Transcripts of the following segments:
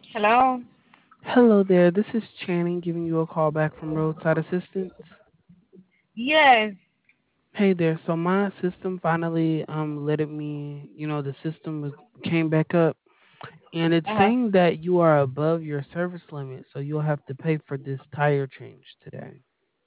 Hello? Hello there, this is Channing giving you a call back from Roadside Assistance. Yes. Hey there, so my system finally letted me, the system came back up and it's Uh-huh. saying that you are above your service limit, so you'll have to pay for this tire change today.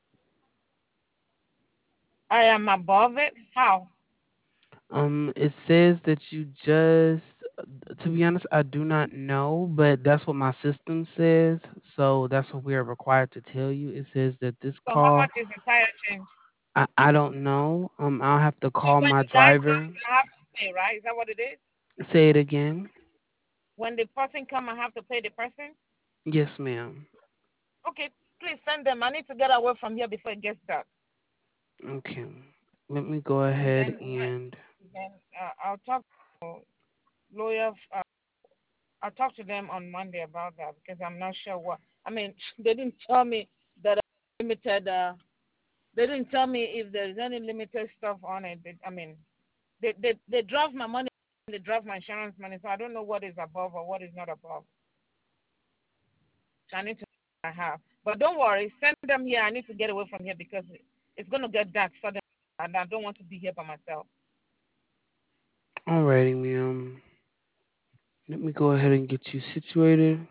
I am above it. How? It says that you just to be honest, I do not know, but that's what my system says, so that's what we are required to tell you. It says that this So how call much is the tire change? I don't know. I'll have to So call when my the guy comes, driver. I have to pay, right? Is that what it is? Say it again. When the person come, I have to pay the person? Yes, ma'am. Okay, please send them. I need to get away from here before it gets dark. Okay. Let me go And ahead then and I'll talk to lawyer. I'll talk to them on Monday about that because I'm not sure what. I mean, they didn't tell me that I limited. They didn't tell me if there's any limited stuff on it. I mean, they draft my money, they draft my insurance money, so I don't know what is above or what is not above. So I need to I have. But don't worry, send them here. I need to get away from here because it's gonna get dark suddenly, and I don't want to be here by myself. alrighty, ma'am. Let me go ahead and get you situated.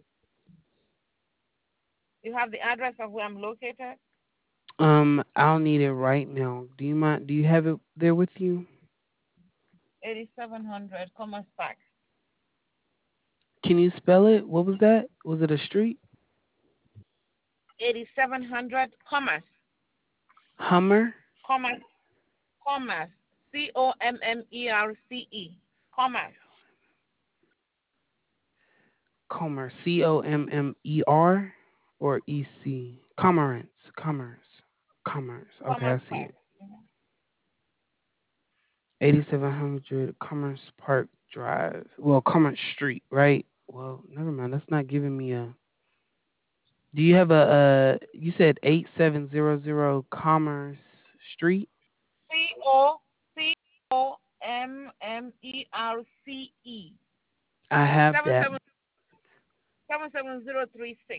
You have the address of where I'm located? I'll need it right now. Do you have it there with you? 8700 Commerce Park. Can you spell it? What was that? Was it a street? 8700 Commerce. Hummer? Commerce. Commerce. Commerce. Commerce. Commerce. Commer or EC? Commerce. Commerce. Commerce. Okay, I Commerce see Park. it. 8700 Commerce Park Drive. Well, Commerce Street, right? Well, never mind. That's not giving me a. Do you have you said 8700 Commerce Street? Commerce. I have Seven that. seven 77036.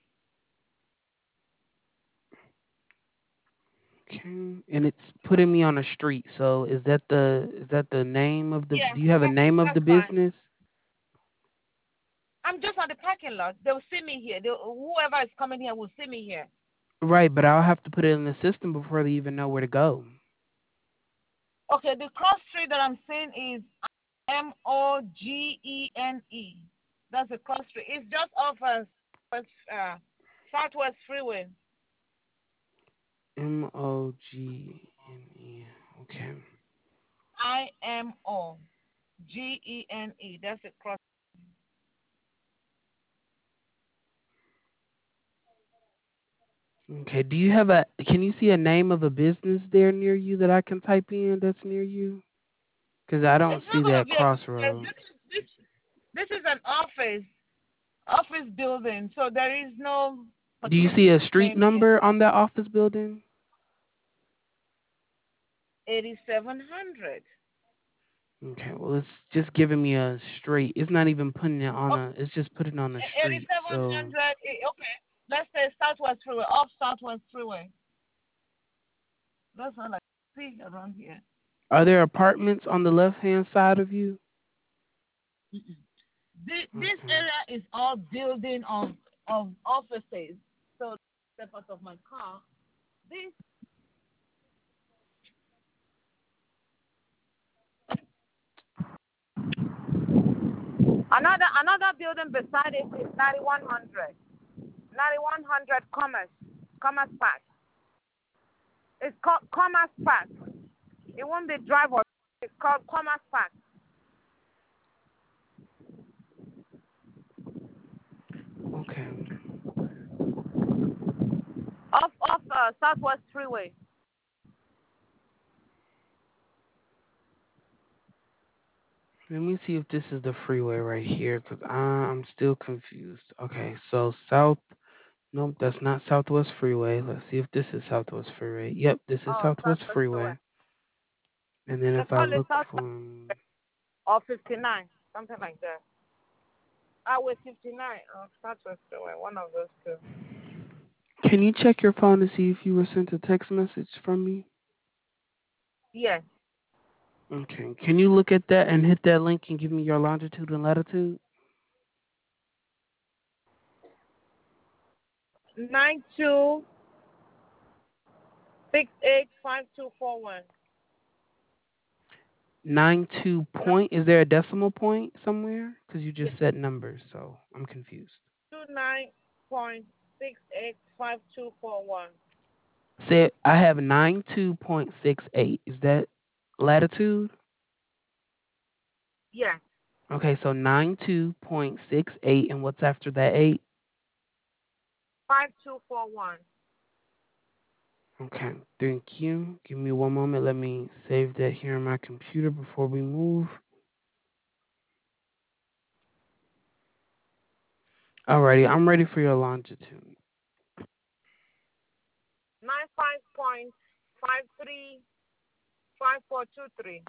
Okay. And it's putting me on a street. So is that the name of the Yeah, do you have a name of that's the fine. business? I'm just at the parking lot. They'll see me here. Whoever is coming here will see me here. Right, but I'll have to put it in the system before they even know where to go. Okay, the cross street that I'm seeing is Mogene. That's the cross street. It's just off Southwest Freeway. Mogene. Okay. Imogene. That's the cross. Okay. Can you see a name of a business there near you that I can type in that's near you? Because I don't It's see not gonna that be a business. crossroads. This is an office building. So there is no Do you particular see a street name here. number on that office building? 8700. Okay, well, it's just giving me a street. It's not even putting it on Oh, it's just putting it on a street. So, 8700. Okay. Let's say Southwest Freeway, off Southwest Freeway. That's all I see around here. are there apartments on the left-hand side of you? This Okay. area is all building of offices. So step out of my car. This another building beside it is 9100. 9100 Commerce Park. It's called Commerce Park. It won't be drive or it's called Commerce Park. Okay. Off Southwest Freeway. Let me see if this is the freeway right here, because I'm still confused. Okay, so nope, that's not Southwest Freeway. Let's see if this is Southwest Freeway. Yep, this is Oh, Southwest Southwest Freeway. Freeway. And then They if I call it look South for or 59, something like that. Highway 59. Southwest Freeway. One of those two. Can you check your phone to see if you were sent a text message from me? Yes. Okay. Can you look at that and hit that link and give me your longitude and latitude? 92685241. 92 point. Is there a decimal point somewhere? Because you Yes. just said numbers, so I'm confused. 29.685241. Say I have 92.68. Is that latitude? Yes. Okay, so 92.68 and what's after that 8? 5241. Okay, thank you. Give me one moment. Let me save that here on my computer before we move. Alrighty, I'm ready for your longitude. 95.535423.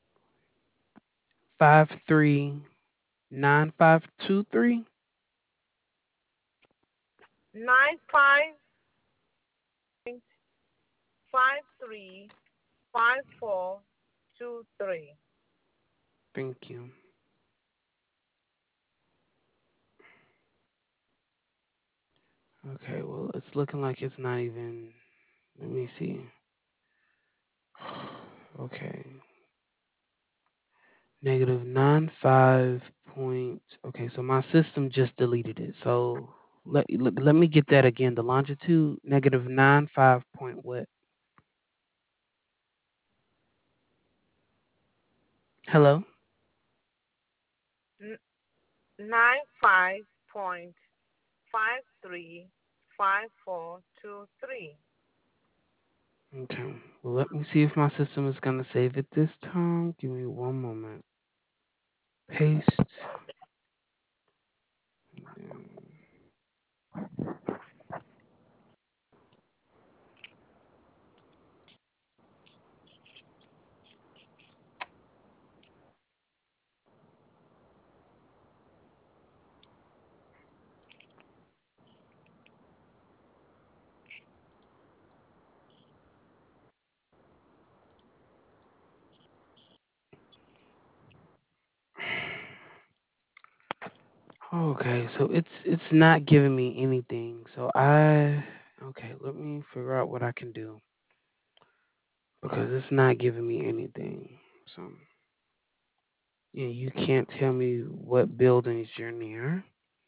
539523. 95.535423. Thank you. Okay, well, it's looking like it's not even. Let me see. Okay. Negative 95 point. Okay, so my system just deleted it. So let me get that again. The longitude, negative 95 point what? Hello? 95.535423. Okay. Well, let me see if my system is going to save it this time. Give me one moment. Paste. Mm, 'Kay, so it's not giving me anything. So okay, let me figure out what I can do because it's not giving me anything. So, yeah, you can't tell me what buildings you're near.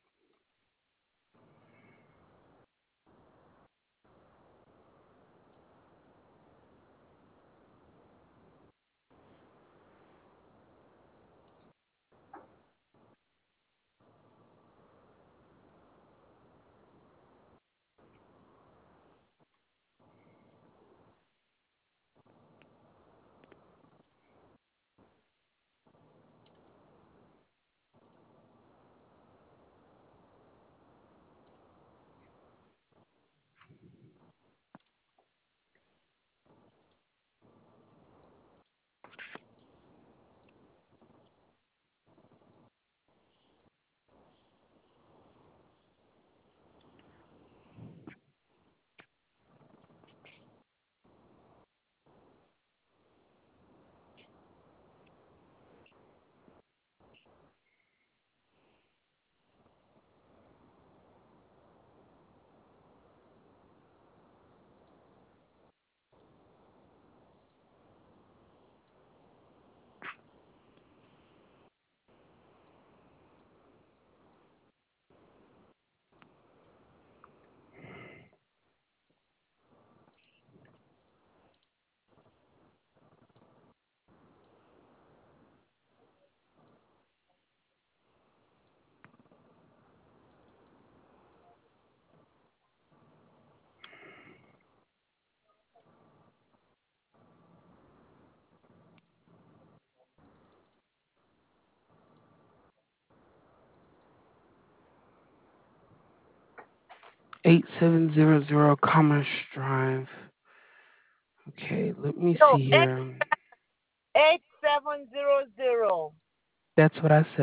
8700 Commerce Drive. Okay, let me No, see here. 8700. That's what I said.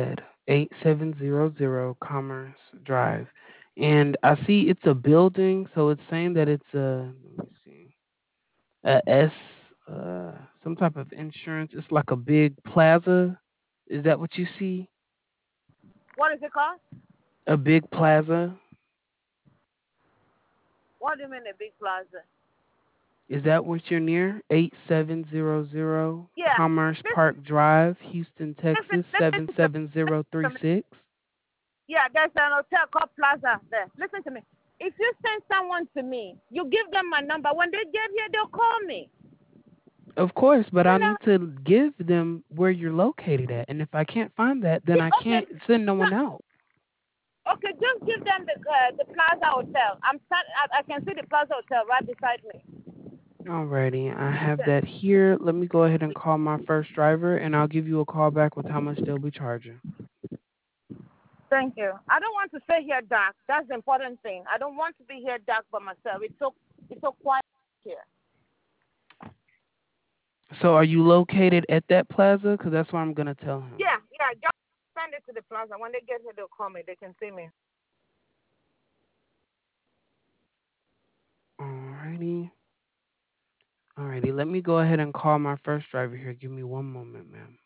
8700 Commerce Drive. And I see it's a building, so it's saying that it's a, let me see, a S, some type of insurance. It's like a big plaza. Is that what you see? What is it called? A big plaza? What do you mean a big plaza? Is that what you're near? 8700 Yeah. Commerce Listen, Park Drive, Houston, Texas, listen to me. Listen to me. 77036. Yeah, there's an hotel called Plaza there. Listen to me. If you send someone to me, you give them my number. When they get here, they'll call me. Of course, but You I know? need to give them where you're located at. And if I can't find that, then I Okay. can't send no one Just, out. okay, just give them the Plaza Hotel. I can see the Plaza Hotel right beside me. Alrighty, I have Yeah. that here. Let me go ahead and call my first driver and I'll give you a call back with how much they'll be charging. Thank you. I don't want to stay here dark. That's the important thing. I don't want to be here dark by myself. It's so quiet here. So are you located at that plaza? Because that's what I'm going to tell him. Yeah, yeah. Just send it to the Plaza. When they get here, they'll call me. They can see me. Alrighty. Alrighty, let me go ahead and call my first driver here. Give me one moment, ma'am.